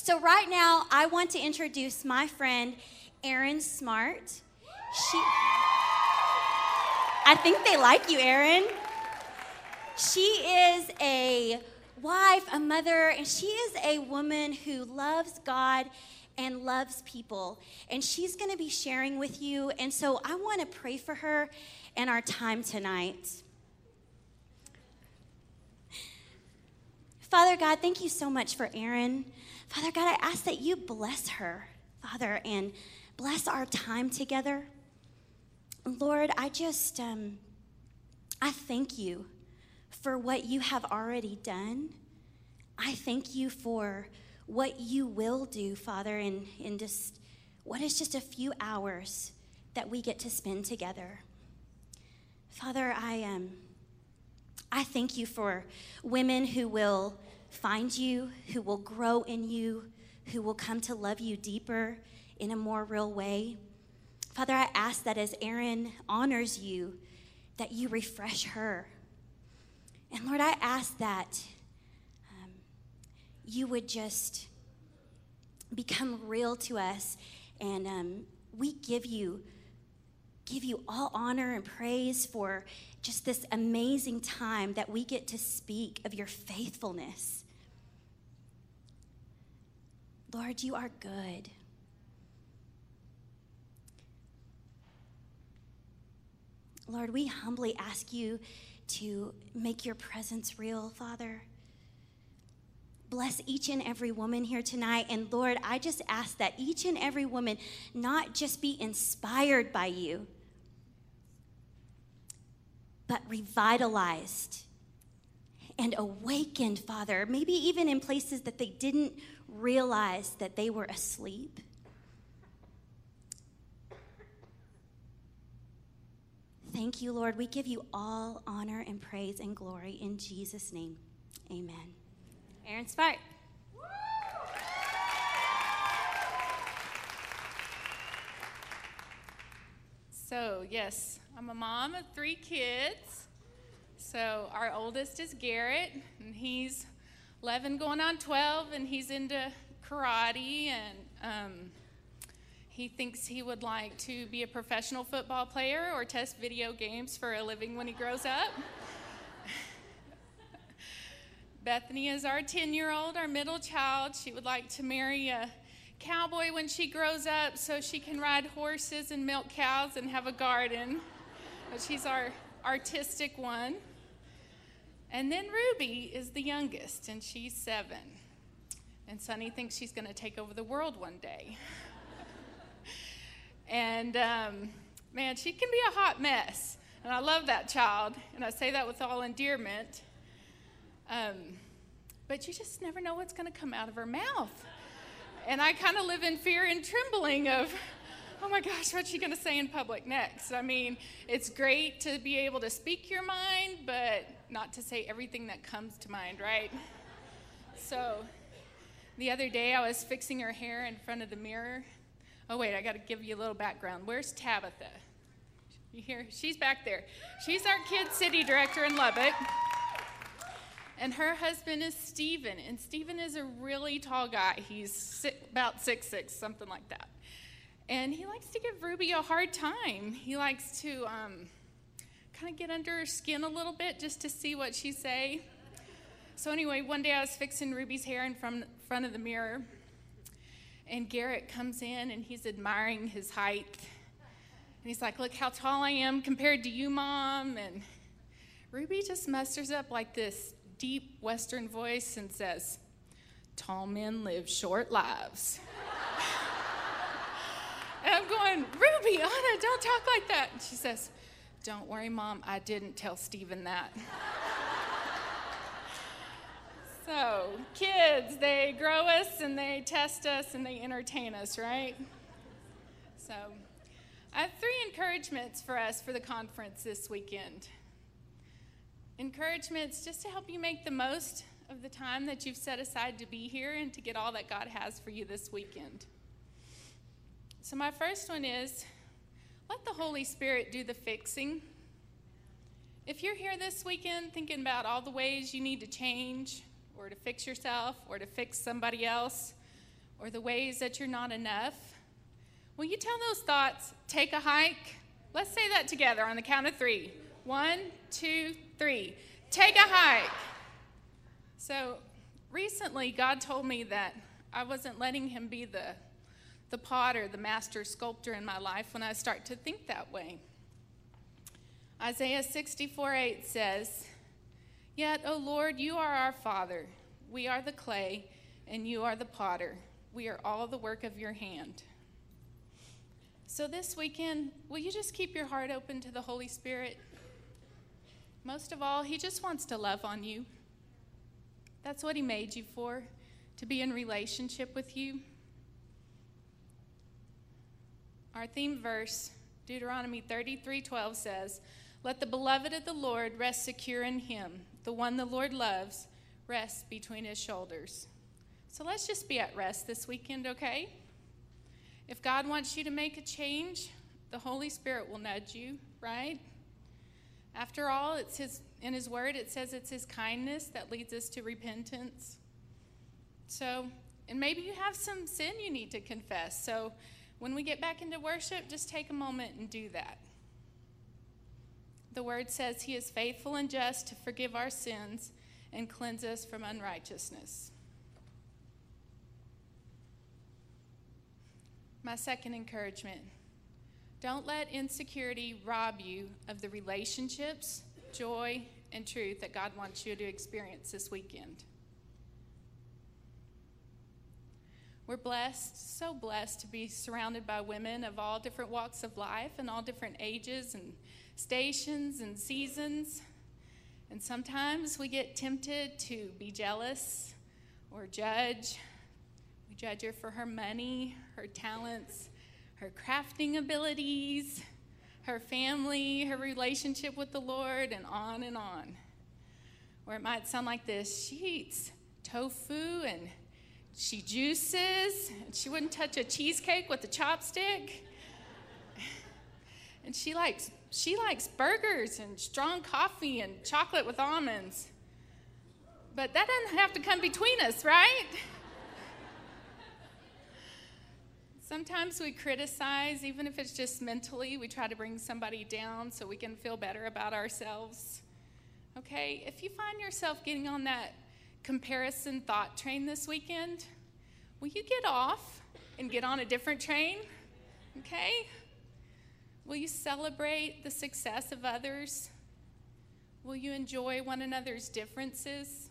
So right now, I want to introduce my friend, Erin Smart. I think they like you, Erin. She is a wife, a mother, and she is a woman who loves God and loves people. And she's going to be sharing with you. And so I want to pray for her in our time tonight. Father God, thank you so much for Erin. Father God, I ask that you bless her, Father, and bless our time together. Lord, I thank you for what you have already done. I thank you for what you will do, Father, in just what is just a few hours that we get to spend together. Father, I thank you for women who will find you, who will grow in you, who will come to love you deeper in a more real way. Father, I ask that as Erin honors you, that you refresh her. And Lord, I ask that you would just become real to us, and we give you all honor and praise for just this amazing time that we get to speak of your faithfulness. Lord, you are good. Lord, we humbly ask you to make your presence real, Father. Bless each and every woman here tonight. And Lord, I just ask that each and every woman not just be inspired by you, but revitalized and awakened, Father, maybe even in places that they didn't realize that they were asleep. Thank you, Lord. We give you all honor and praise and glory in Jesus' name. Amen. Erin Smart. So, yes, I'm a mom of 3 kids. So, our oldest is Garrett, and he's 11 going on 12, and he's into karate, and he thinks he would like to be a professional football player or test video games for a living when he grows up. Bethany is our 10-year-old, our middle child. She would like to marry a cowboy when she grows up so she can ride horses and milk cows and have a garden. But she's our artistic one. And then Ruby is the youngest, and she's 7. And Sunny thinks she's going to take over the world one day. And, man, she can be a hot mess. And I love that child, and I say that with all endearment. But you just never know what's going to come out of her mouth. And I kind of live in fear and trembling of, oh my gosh, what's she going to say in public next? I mean, it's great to be able to speak your mind, but not to say everything that comes to mind, right? So the other day I was fixing her hair in front of the mirror. Oh, wait, I got to give you a little background. Where's Tabitha? You hear? She's back there. She's our Kid City director in Lubbock. And her husband is Steven. And Steven is a really tall guy. He's about 6'6", something like that. And he likes to give Ruby a hard time. He likes to kind of get under her skin a little bit just to see what she say. So anyway, one day I was fixing Ruby's hair in front of the mirror. And Garrett comes in, and he's admiring his height. And he's like, look how tall I am compared to you, Mom. And Ruby just musters up like this deep Western voice and says, tall men live short lives. And I'm going, Ruby, Anna, don't talk like that. And she says, don't worry, Mom, I didn't tell Steven that. So, kids, they grow us and they test us and they entertain us, right? So, I have 3 encouragements for us for the conference this weekend. Encouragements just to help you make the most of the time that you've set aside to be here and to get all that God has for you this weekend. So my first one is, let the Holy Spirit do the fixing. If you're here this weekend thinking about all the ways you need to change or to fix yourself or to fix somebody else, or the ways that you're not enough, will you tell those thoughts, take a hike? Let's say that together on the count of 3. 1, 2, 3. Take a hike. So recently, God told me that I wasn't letting him be the potter, the master sculptor in my life when I start to think that way. Isaiah 64:8 says, "Yet, O Lord, you are our Father. We are the clay, and you are the potter. We are all the work of your hand." So this weekend, will you just keep your heart open to the Holy Spirit? Most of all, he just wants to love on you. That's what he made you for, to be in relationship with you. Our theme verse, Deuteronomy 33:12 says, "Let the beloved of the Lord rest secure in him. The one the Lord loves rests between his shoulders." So let's just be at rest this weekend, okay? If God wants you to make a change, the Holy Spirit will nudge you, right? After all, in his word, it says it's his kindness that leads us to repentance. So, and maybe you have some sin you need to confess. So when we get back into worship, just take a moment and do that. The word says he is faithful and just to forgive our sins and cleanse us from unrighteousness. My second encouragement, don't let insecurity rob you of the relationships, joy, and truth that God wants you to experience this weekend. We're blessed, so blessed to be surrounded by women of all different walks of life and all different ages and stations and seasons. And sometimes we get tempted to be jealous or judge. We judge her for her money, her talents, her crafting abilities, her family, her relationship with the Lord, and on and on. Or it might sound like this: she eats tofu and she juices, and she wouldn't touch a cheesecake with a chopstick. And she likes burgers and strong coffee and chocolate with almonds. But that doesn't have to come between us, right? Sometimes we criticize, even if it's just mentally. We try to bring somebody down so we can feel better about ourselves. Okay, if you find yourself getting on that comparison thought train this weekend, will you get off and get on a different train? Okay? Will you celebrate the success of others? Will you enjoy one another's differences?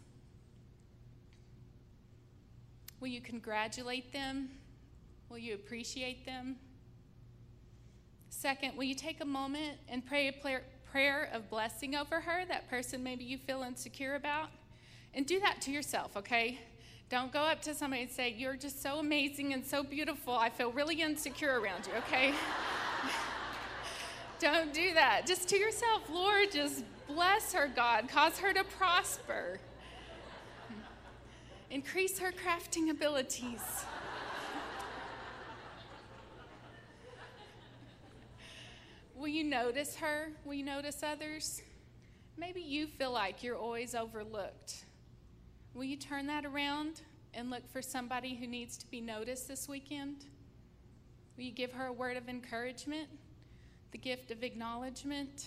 Will you congratulate them? Will you appreciate them? Second, will you take a moment and pray a prayer of blessing over her, that person maybe you feel insecure about? And do that to yourself, okay? Don't go up to somebody and say, "You're just so amazing and so beautiful. I feel really insecure around you," okay? Don't do that. Just to yourself, Lord, just bless her, God. Cause her to prosper. Increase her crafting abilities. Will you notice her? Will you notice others? Maybe you feel like you're always overlooked. Will you turn that around and look for somebody who needs to be noticed this weekend? Will you give her a word of encouragement, the gift of acknowledgement?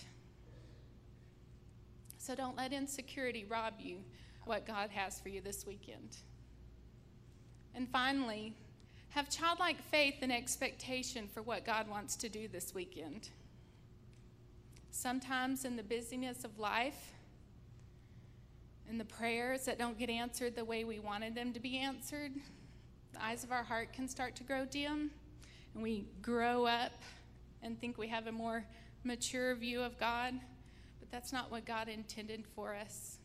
So don't let insecurity rob you what God has for you this weekend. And finally, have childlike faith and expectation for what God wants to do this weekend. Sometimes in the busyness of life, and the prayers that don't get answered the way we wanted them to be answered, the eyes of our heart can start to grow dim, and we grow up and think we have a more mature view of God, but that's not what God intended for us.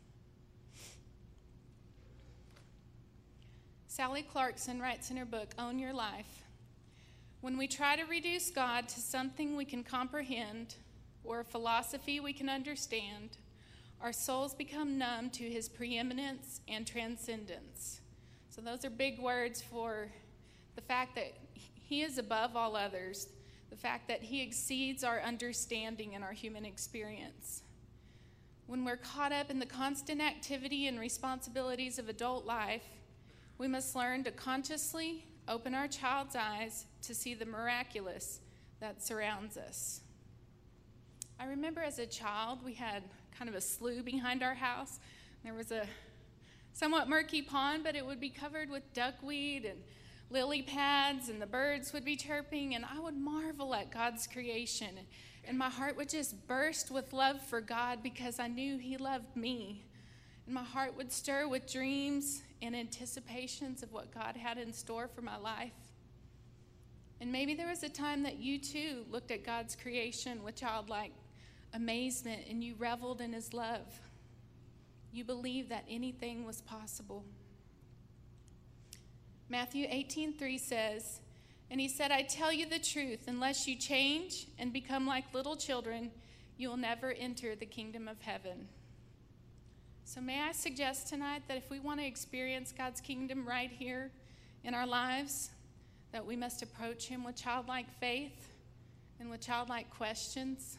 Sally Clarkson writes in her book, Own Your Life, when we try to reduce God to something we can comprehend or a philosophy we can understand, our souls become numb to his preeminence and transcendence. So those are big words for the fact that he is above all others, the fact that he exceeds our understanding and our human experience. When we're caught up in the constant activity and responsibilities of adult life, we must learn to consciously Open our child's eyes to see the miraculous that surrounds us. I remember as a child, we had kind of a slough behind our house. There was a somewhat murky pond, but it would be covered with duckweed and lily pads, and the birds would be chirping, and I would marvel at God's creation. And my heart would just burst with love for God because I knew He loved me. And my heart would stir with dreams and anticipations of what God had in store for my life. And maybe there was a time that you too looked at God's creation with childlike amazement and you reveled in His love. You believed that anything was possible. Matthew 18:3 says, "And He said, I tell you the truth, unless you change and become like little children, you will never enter the kingdom of heaven." So may I suggest tonight that if we want to experience God's kingdom right here in our lives, that we must approach Him with childlike faith and with childlike questions.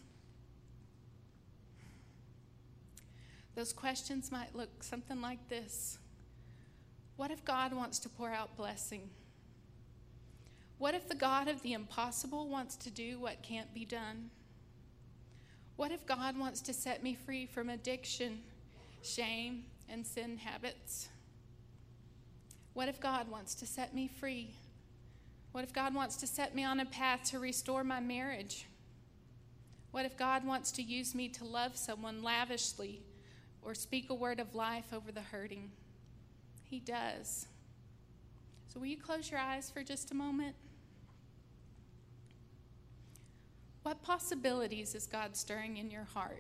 Those questions might look something like this. What if God wants to pour out blessing? What if the God of the impossible wants to do what can't be done? What if God wants to set me free from addiction, shame, and sin habits? What if God wants to set me free? What if God wants to set me on a path to restore my marriage? What if God wants to use me to love someone lavishly or speak a word of life over the hurting? He does. So will you close your eyes for just a moment? What possibilities is God stirring in your heart?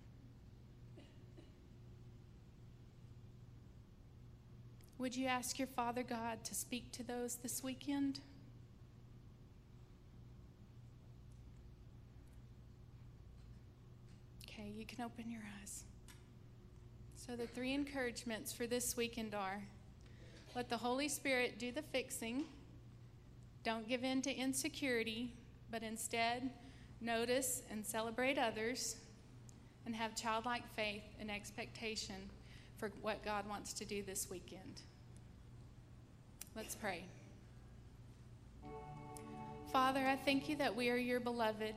Would you ask your Father God to speak to those this weekend? Okay, you can open your eyes. So the 3 encouragements for this weekend are: let the Holy Spirit do the fixing. Don't give in to insecurity, but instead notice and celebrate others, and have childlike faith and expectation for what God wants to do this weekend. Let's pray. Father, I thank you that we are your beloved.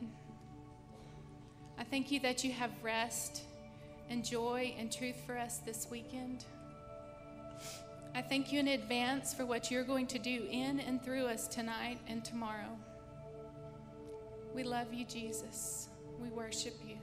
I thank you that you have rest and joy and truth for us this weekend. I thank you in advance for what you're going to do in and through us tonight and tomorrow. We love you, Jesus. We worship you.